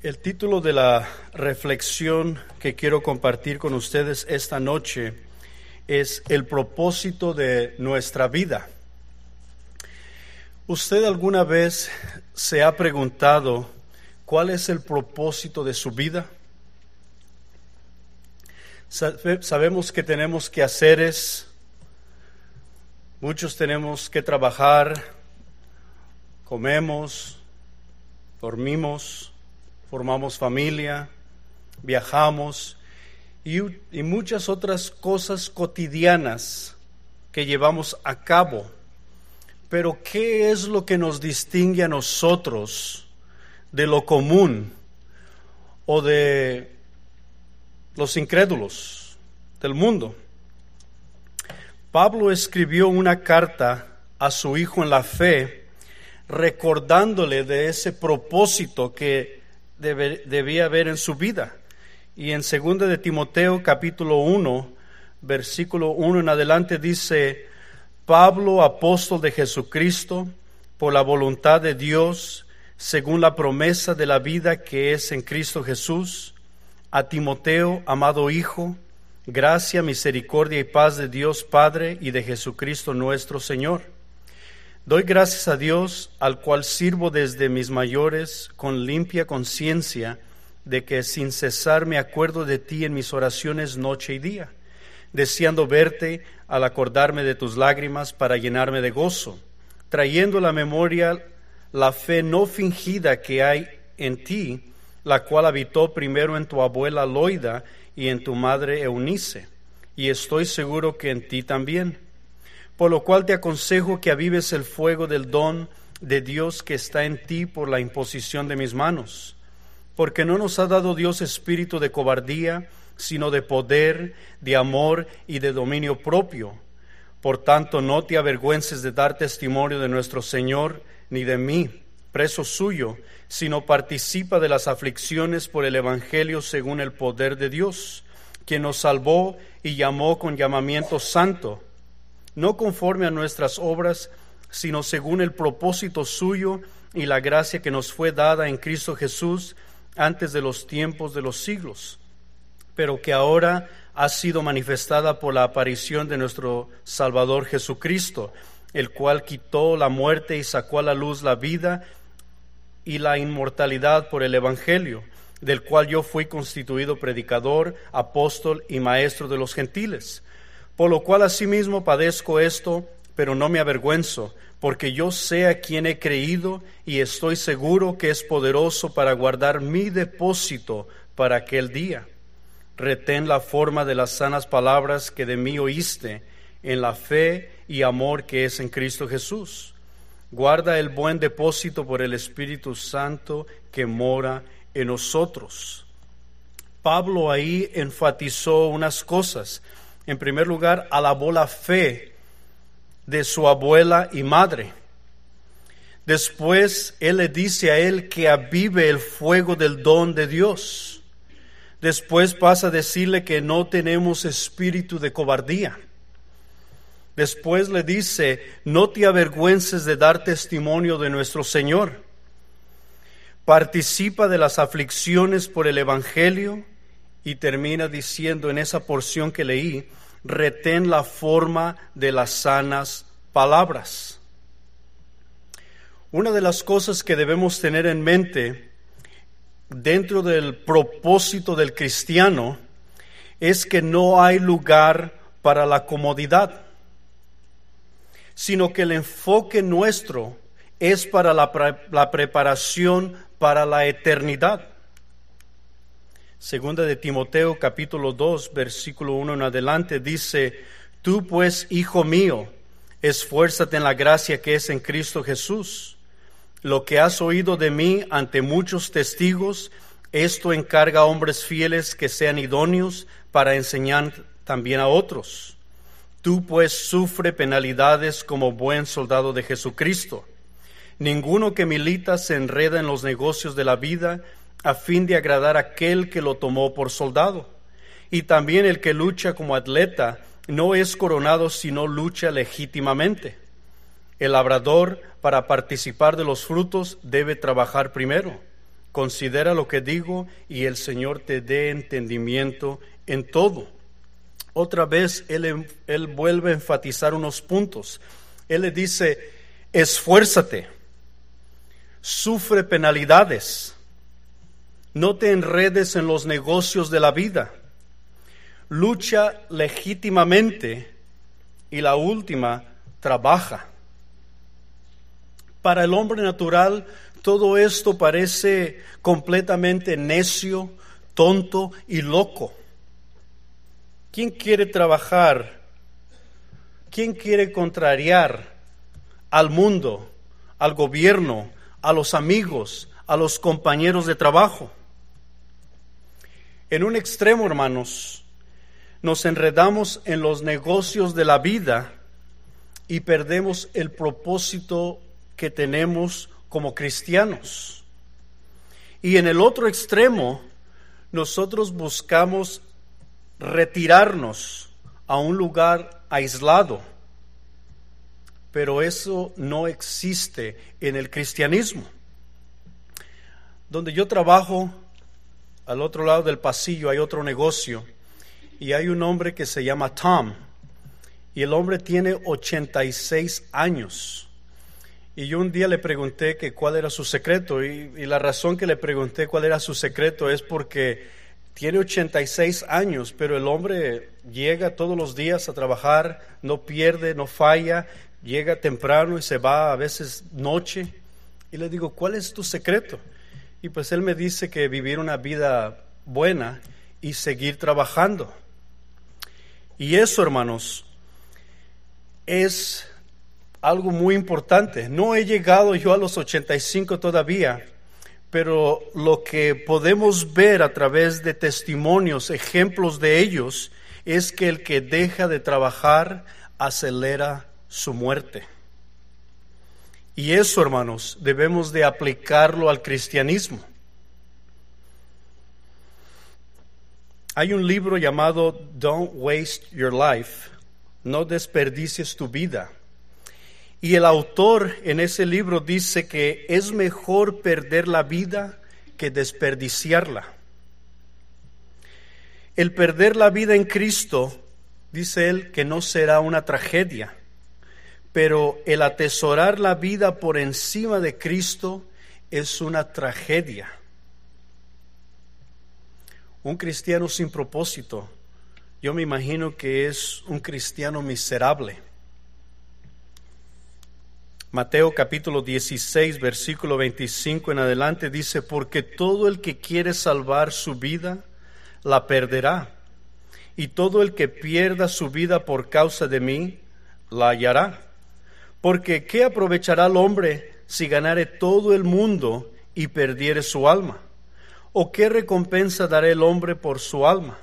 El título de la reflexión que quiero compartir con ustedes esta noche es el propósito de nuestra vida. ¿Usted alguna vez se ha preguntado cuál es el propósito de su vida? Sabemos que tenemos quehaceres, muchos tenemos que trabajar, comemos, dormimos, formamos familia, viajamos y muchas otras cosas cotidianas que llevamos a cabo. Pero ¿qué es lo que nos distingue a nosotros de lo común o de los incrédulos del mundo? Pablo escribió una carta a su hijo en la fe, recordándole de ese propósito que debía haber en su vida. Y en 2 de Timoteo capítulo 1, versículo 1 en adelante dice: Pablo, apóstol de Jesucristo, por la voluntad de Dios, según la promesa de la vida que es en Cristo Jesús, a Timoteo, amado hijo, gracia, misericordia y paz de Dios Padre y de Jesucristo nuestro Señor. Doy gracias a Dios, al cual sirvo desde mis mayores con limpia conciencia, de que sin cesar me acuerdo de ti en mis oraciones noche y día, deseando verte al acordarme de tus lágrimas para llenarme de gozo, trayendo a la memoria la fe no fingida que hay en ti, la cual habitó primero en tu abuela Loida y en tu madre Eunice, y estoy seguro que en ti también. Por lo cual te aconsejo que avives el fuego del don de Dios que está en ti por la imposición de mis manos. Porque no nos ha dado Dios espíritu de cobardía, sino de poder, de amor y de dominio propio. Por tanto, no te avergüences de dar testimonio de nuestro Señor, ni de mí, preso suyo, sino participa de las aflicciones por el Evangelio según el poder de Dios, quien nos salvó y llamó con llamamiento santo, no conforme a nuestras obras, sino según el propósito suyo y la gracia que nos fue dada en Cristo Jesús antes de los tiempos de los siglos, pero que ahora ha sido manifestada por la aparición de nuestro Salvador Jesucristo, el cual quitó la muerte y sacó a la luz la vida y la inmortalidad por el Evangelio, del cual yo fui constituido predicador, apóstol y maestro de los gentiles. Por lo cual asimismo padezco esto, pero no me avergüenzo, porque yo sé a quién he creído y estoy seguro que es poderoso para guardar mi depósito para aquel día. Retén la forma de las sanas palabras que de mí oíste, en la fe y amor que es en Cristo Jesús. Guarda el buen depósito por el Espíritu Santo que mora en nosotros. Pablo ahí enfatizó unas cosas. En primer lugar, alabó la fe de su abuela y madre. Después, él le dice a él que avive el fuego del don de Dios. Después pasa a decirle que no tenemos espíritu de cobardía. Después le dice: no te avergüences de dar testimonio de nuestro Señor. Participa de las aflicciones por el Evangelio. Y termina diciendo en esa porción que leí: retén la forma de las sanas palabras. Una de las cosas que debemos tener en mente dentro del propósito del cristiano es que no hay lugar para la comodidad, sino que el enfoque nuestro es para la preparación para la eternidad. Segunda de Timoteo capítulo 2 versículo 1 en adelante dice: tú pues, hijo mío, esfuérzate en la gracia que es en Cristo Jesús. Lo que has oído de mí ante muchos testigos, esto encarga a hombres fieles que sean idóneos para enseñar también a otros. Tú pues sufre penalidades como buen soldado de Jesucristo. Ninguno que milita se enreda en los negocios de la vida, a fin de agradar a aquel que lo tomó por soldado. Y también el que lucha como atleta no es coronado, sino lucha legítimamente. El labrador, para participar de los frutos, debe trabajar primero. Considera lo que digo y el Señor te dé entendimiento en todo. Otra vez él vuelve a enfatizar unos puntos. Él le dice, esfuérzate, sufre penalidades, no te enredes en los negocios de la vida, lucha legítimamente y la última, trabaja. Para el hombre natural, todo esto parece completamente necio, tonto y loco. ¿Quién quiere trabajar? ¿Quién quiere contrariar al mundo, al gobierno, a los amigos, a los compañeros de trabajo? En un extremo, hermanos, nos enredamos en los negocios de la vida y perdemos el propósito que tenemos como cristianos. Y en el otro extremo, nosotros buscamos retirarnos a un lugar aislado, pero eso no existe en el cristianismo. Donde yo trabajo, al otro lado del pasillo hay otro negocio y hay un hombre que se llama Tom, y el hombre tiene 86 años. Y yo un día le pregunté que cuál era su secreto, y la razón que le pregunté cuál era su secreto es porque tiene 86 años, pero el hombre llega todos los días a trabajar, no pierde, no falla, llega temprano y se va a veces noche. Y le digo, ¿cuál es tu secreto? Y pues él me dice que vivir una vida buena y seguir trabajando. Y eso, hermanos, es algo muy importante. No he llegado yo a los 85 todavía, pero lo que podemos ver a través de testimonios, ejemplos de ellos, es que el que deja de trabajar acelera su muerte. Y eso, hermanos, debemos de aplicarlo al cristianismo. Hay un libro llamado Don't Waste Your Life, no desperdicies tu vida. Y el autor en ese libro dice que es mejor perder la vida que desperdiciarla. El perder la vida en Cristo, dice él, que no será una tragedia, pero el atesorar la vida por encima de Cristo es una tragedia. Un cristiano sin propósito, yo me imagino que es un cristiano miserable. Mateo capítulo 16, versículo 25 en adelante dice, porque todo el que quiere salvar su vida, la perderá. Y todo el que pierda su vida por causa de mí, la hallará. Porque ¿qué aprovechará el hombre si ganare todo el mundo y perdiere su alma? ¿O qué recompensa dará el hombre por su alma?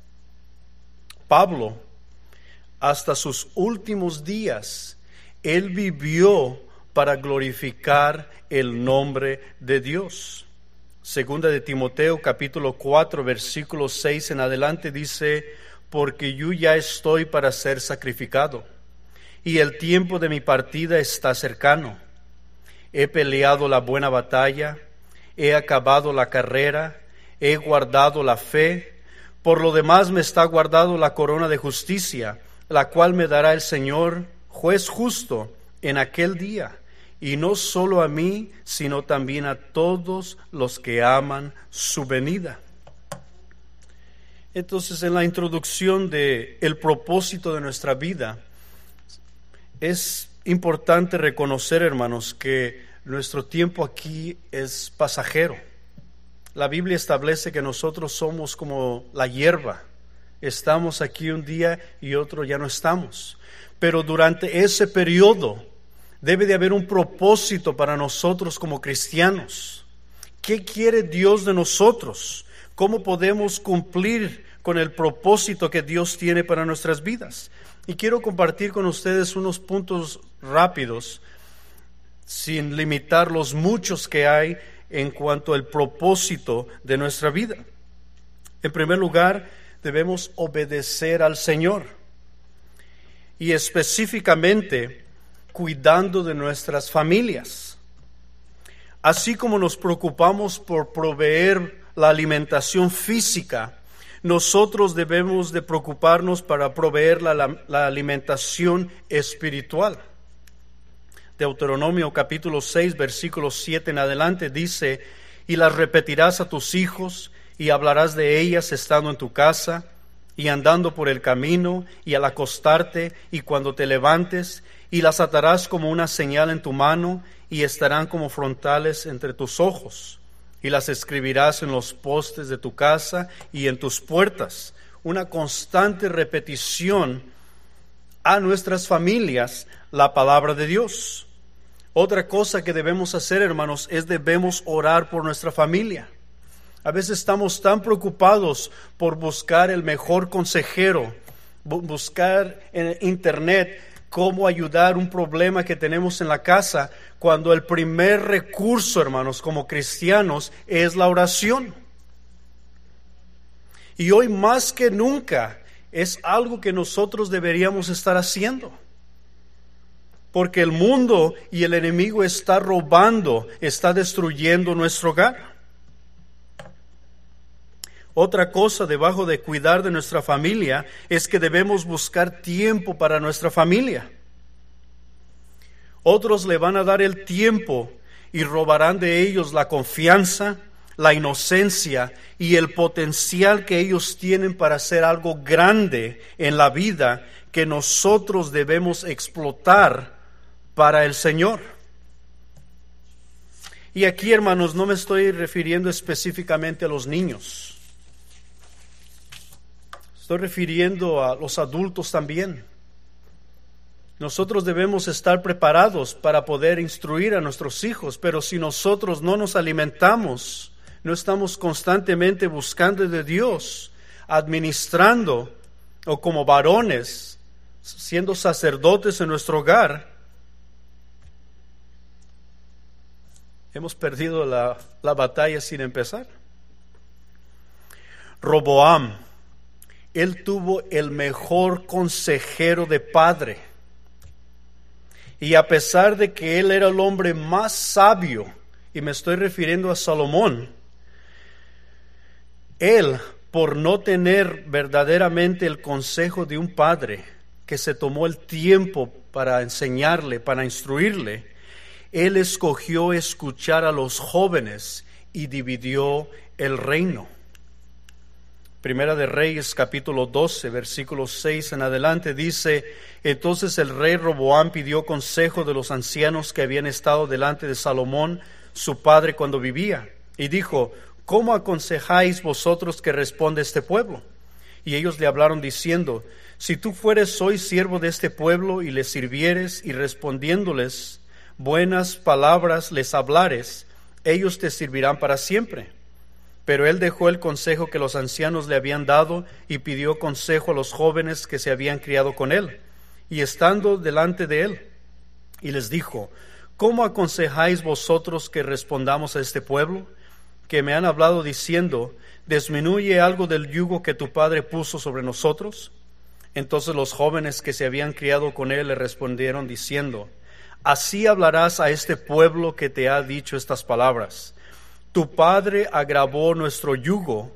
Pablo, hasta sus últimos días, él vivió para glorificar el nombre de Dios. Segunda de Timoteo, capítulo 4, versículo 6 en adelante dice, porque yo ya estoy para ser sacrificado, y el tiempo de mi partida está cercano. He peleado la buena batalla, he acabado la carrera, he guardado la fe. Por lo demás me está guardado la corona de justicia, la cual me dará el Señor, juez justo, en aquel día, y no solo a mí, sino también a todos los que aman su venida. Entonces, en la introducción de el propósito de nuestra vida, es importante reconocer, hermanos, que nuestro tiempo aquí es pasajero. La Biblia establece que nosotros somos como la hierba. Estamos aquí un día y otro ya no estamos. Pero durante ese periodo debe de haber un propósito para nosotros como cristianos. ¿Qué quiere Dios de nosotros? ¿Cómo podemos cumplir con el propósito que Dios tiene para nuestras vidas? Y quiero compartir con ustedes unos puntos rápidos, sin limitar los muchos que hay en cuanto al propósito de nuestra vida. En primer lugar, debemos obedecer al Señor, y específicamente cuidando de nuestras familias. Así como nos preocupamos por proveer la alimentación física, nosotros debemos de preocuparnos para proveer la alimentación espiritual. Deuteronomio capítulo 6, versículo 7 en adelante dice: y las repetirás a tus hijos, y hablarás de ellas estando en tu casa, y andando por el camino, y al acostarte, y cuando te levantes, y las atarás como una señal en tu mano, y estarán como frontales entre tus ojos, y las escribirás en los postes de tu casa y en tus puertas. Una constante repetición a nuestras familias la palabra de Dios. Otra cosa que debemos hacer, hermanos, es debemos orar por nuestra familia. A veces estamos tan preocupados por buscar el mejor consejero, buscar en internet cómo ayudar un problema que tenemos en la casa, cuando el primer recurso, hermanos, como cristianos, es la oración. Y hoy más que nunca es algo que nosotros deberíamos estar haciendo. Porque el mundo y el enemigo está robando, está destruyendo nuestro hogar. Otra cosa debajo de cuidar de nuestra familia es que debemos buscar tiempo para nuestra familia. Otros le van a dar el tiempo y robarán de ellos la confianza, la inocencia y el potencial que ellos tienen para hacer algo grande en la vida que nosotros debemos explotar para el Señor. Y aquí, hermanos, no me estoy refiriendo específicamente a los niños. Estoy refiriendo a los adultos también. Nosotros debemos estar preparados para poder instruir a nuestros hijos, pero si nosotros no nos alimentamos, no estamos constantemente buscando de Dios, administrando, o como varones, siendo sacerdotes en nuestro hogar, hemos perdido la batalla sin empezar. Roboam, él tuvo el mejor consejero de padre. Y a pesar de que él era el hombre más sabio, y me estoy refiriendo a Salomón, él, por no tener verdaderamente el consejo de un padre que se tomó el tiempo para enseñarle, para instruirle, él escogió escuchar a los jóvenes y dividió el reino. Primera de Reyes, capítulo 12, versículo 6 en adelante, dice: entonces el rey Roboam pidió consejo de los ancianos que habían estado delante de Salomón, su padre, cuando vivía, y dijo: ¿cómo aconsejáis vosotros que responde este pueblo? Y ellos le hablaron diciendo: si tú fueres hoy siervo de este pueblo y les sirvieres, y respondiéndoles buenas palabras les hablares, ellos te servirán para siempre. Pero él dejó el consejo que los ancianos le habían dado y pidió consejo a los jóvenes que se habían criado con él. Y estando delante de él, y les dijo: ¿cómo aconsejáis vosotros que respondamos a este pueblo? Que me han hablado diciendo: ¿disminuye algo del yugo que tu padre puso sobre nosotros? Entonces los jóvenes que se habían criado con él le respondieron diciendo: así hablarás a este pueblo que te ha dicho estas palabras: tu padre agravó nuestro yugo,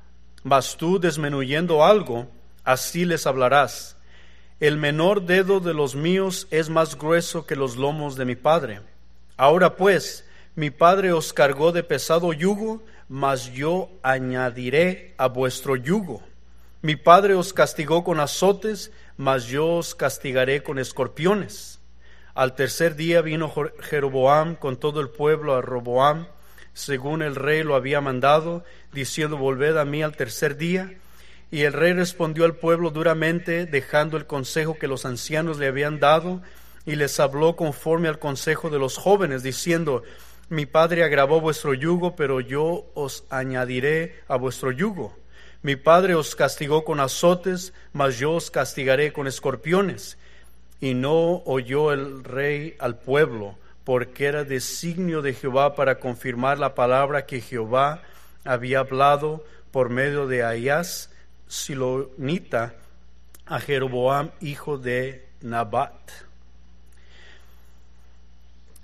mas tú, disminuyendo algo, así les hablarás: el menor dedo de los míos es más grueso que los lomos de mi padre. Ahora pues, mi padre os cargó de pesado yugo, mas yo añadiré a vuestro yugo. Mi padre os castigó con azotes, mas yo os castigaré con escorpiones. Al tercer día vino Jeroboam con todo el pueblo a Roboam, según el rey lo había mandado, diciendo: volved a mí al tercer día. Y el rey respondió al pueblo duramente, dejando el consejo que los ancianos le habían dado, y les habló conforme al consejo de los jóvenes, diciendo: mi padre agravó vuestro yugo, pero yo os añadiré a vuestro yugo. Mi padre os castigó con azotes, mas yo os castigaré con escorpiones. Y no oyó el rey al pueblo, porque era designio de Jehová para confirmar la palabra que Jehová había hablado por medio de Ahías Silonita a Jeroboam, hijo de Nabat.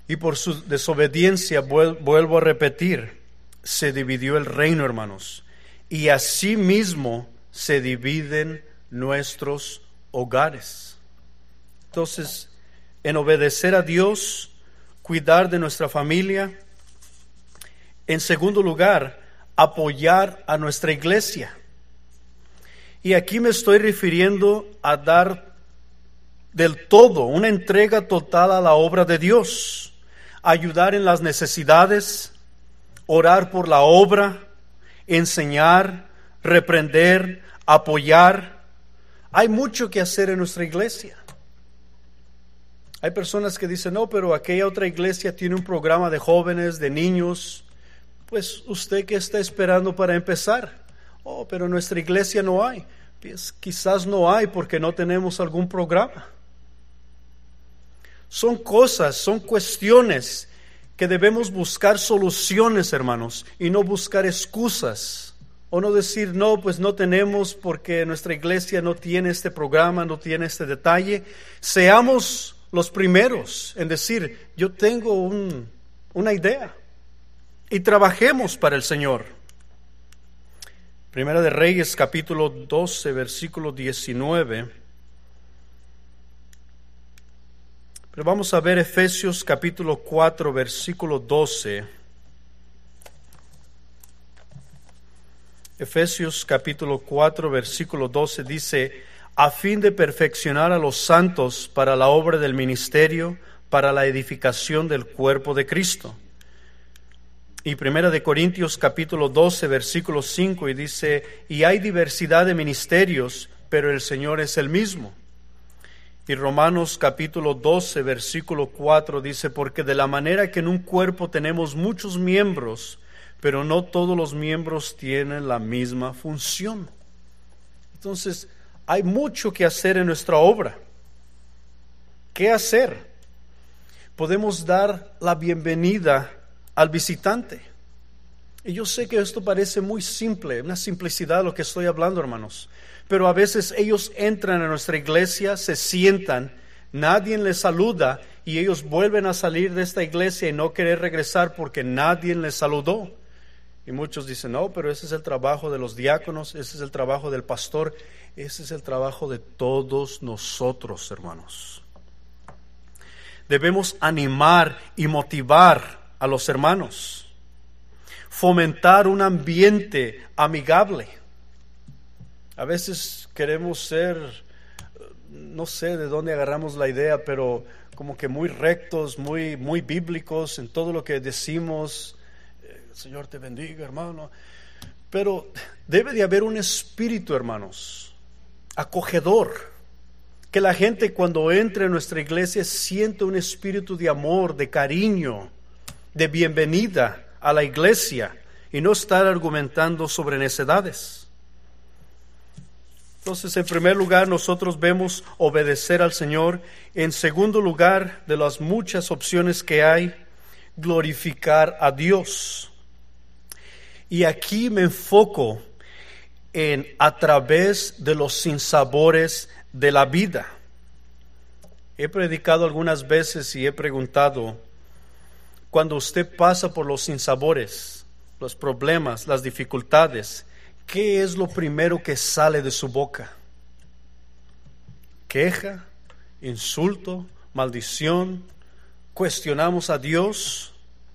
Y por su desobediencia, vuelvo a repetir, se dividió el reino, hermanos. Y asimismo se dividen nuestros hogares. Entonces, en obedecer a Dios, cuidar de nuestra familia. En segundo lugar, apoyar a nuestra iglesia. Y aquí me estoy refiriendo a dar del todo, una entrega total a la obra de Dios. Ayudar en las necesidades, orar por la obra, enseñar, reprender, apoyar. Hay mucho que hacer en nuestra iglesia. Hay personas que dicen, no, pero aquella otra iglesia tiene un programa de jóvenes, de niños. Pues, ¿usted qué está esperando para empezar? Oh, pero en nuestra iglesia no hay. Pues, quizás no hay porque no tenemos algún programa. Son cosas, son cuestiones que debemos buscar soluciones, hermanos, y no buscar excusas. O no decir, no, pues no tenemos porque nuestra iglesia no tiene este programa, no tiene este detalle. Seamos los primeros en decir, yo tengo una idea. Y trabajemos para el Señor. Primera de Reyes, capítulo 12, versículo 19. Pero vamos a ver Efesios capítulo 4, versículo 12. Efesios capítulo 4, versículo 12 dice, a fin de perfeccionar a los santos para la obra del ministerio, para la edificación del cuerpo de Cristo. Y Primera de Corintios capítulo 12, versículo 5, y dice, y hay diversidad de ministerios, pero el Señor es el mismo. Y Romanos capítulo 12, versículo 4 dice, porque de la manera que en un cuerpo tenemos muchos miembros, pero no todos los miembros tienen la misma función. Entonces, hay mucho que hacer en nuestra obra. ¿Qué hacer? Podemos dar la bienvenida al visitante. Y yo sé que esto parece muy simple, una simplicidad lo que estoy hablando, hermanos. Pero a veces ellos entran a nuestra iglesia, se sientan, nadie les saluda y ellos vuelven a salir de esta iglesia y no querer regresar porque nadie les saludó. Y muchos dicen, no, pero ese es el trabajo de los diáconos, ese es el trabajo del pastor, ese es el trabajo de todos nosotros, hermanos. Debemos animar y motivar a los hermanos, fomentar un ambiente amigable. A veces queremos ser, no sé de dónde agarramos la idea, pero como que muy rectos, muy bíblicos en todo lo que decimos. Señor te bendiga, hermano. Pero debe de haber un espíritu, hermanos, acogedor. Que la gente cuando entre en nuestra iglesia sienta un espíritu de amor, de cariño, de bienvenida a la iglesia y no estar argumentando sobre necedades. Entonces, en primer lugar, nosotros vemos obedecer al Señor. En segundo lugar, de las muchas opciones que hay, glorificar a Dios. Y aquí me enfoco en a través de los sinsabores de la vida. He predicado algunas veces y he preguntado, cuando usted pasa por los sinsabores, los problemas, las dificultades, ¿qué es lo primero que sale de su boca? ¿Queja, insulto, maldición? ¿Cuestionamos a Dios?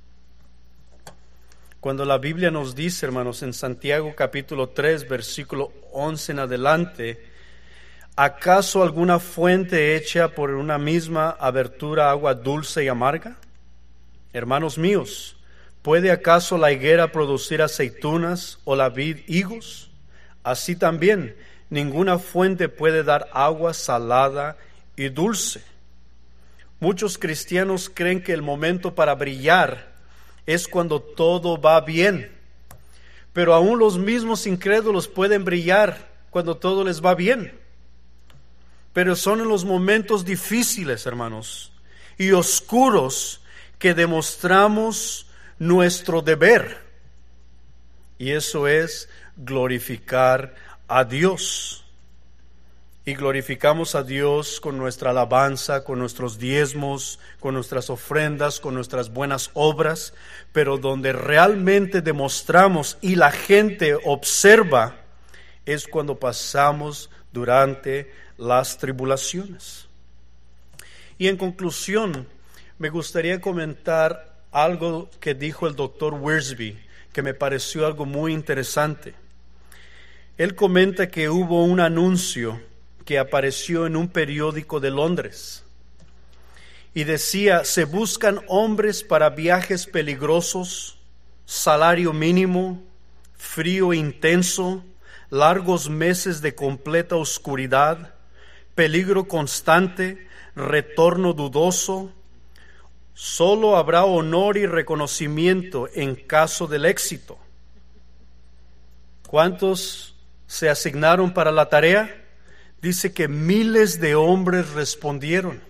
Cuando la Biblia nos dice, hermanos, en Santiago capítulo 3, versículo 11 en adelante, ¿acaso alguna fuente hecha por una misma abertura agua dulce y amarga? Hermanos míos, ¿puede acaso la higuera producir aceitunas o la vid higos? Así también, ninguna fuente puede dar agua salada y dulce. Muchos cristianos creen que el momento para brillar es cuando todo va bien, pero aún los mismos incrédulos pueden brillar cuando todo les va bien. Pero son en los momentos difíciles, hermanos, y oscuros que demostramos nuestro deber, y eso es glorificar a Dios. y glorificamos a Dios con nuestra alabanza, con nuestros diezmos, con nuestras ofrendas, con nuestras buenas obras, pero donde realmente demostramos y la gente observa es cuando pasamos durante las tribulaciones. Y en conclusión, me gustaría comentar algo que dijo el doctor Wiersbe, que me pareció algo muy interesante. Él comenta que hubo un anuncio que apareció en un periódico de Londres y decía: se buscan hombres para viajes peligrosos, salario mínimo, frío intenso, largos meses de completa oscuridad, peligro constante, retorno dudoso. Solo habrá honor y reconocimiento en caso del éxito. ¿Cuántos se asignaron para la tarea? Dice que miles de hombres respondieron.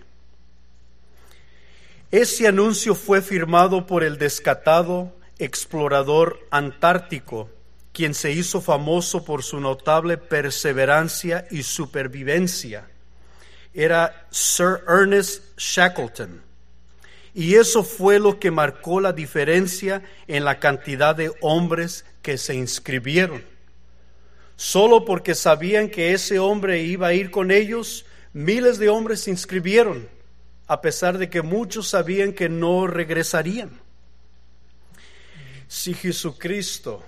Ese anuncio fue firmado por el descatado explorador antártico, quien se hizo famoso por su notable perseverancia y supervivencia. Era Sir Ernest Shackleton. Y eso fue lo que marcó la diferencia en la cantidad de hombres que se inscribieron. Solo porque sabían que ese hombre iba a ir con ellos, miles de hombres se inscribieron, a pesar de que muchos sabían que no regresarían. Si Jesucristo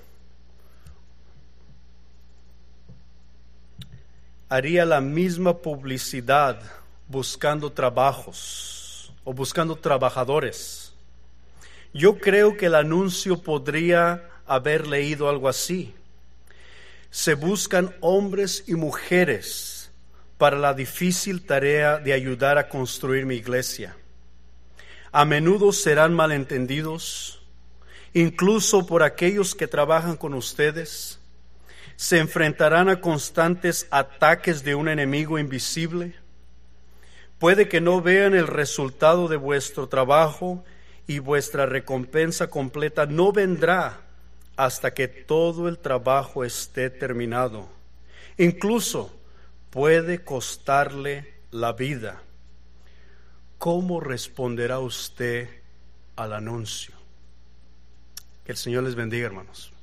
haría la misma publicidad buscando trabajos o buscando trabajadores, yo creo que el anuncio podría haber leído algo así: se buscan hombres y mujeres para la difícil tarea de ayudar a construir mi iglesia. A menudo serán malentendidos, incluso por aquellos que trabajan con ustedes. Se enfrentarán a constantes ataques de un enemigo invisible. Puede que no vean el resultado de vuestro trabajo y vuestra recompensa completa no vendrá hasta que todo el trabajo esté terminado. Incluso puede costarle la vida. ¿Cómo responderá usted al anuncio? Que el Señor les bendiga, hermanos.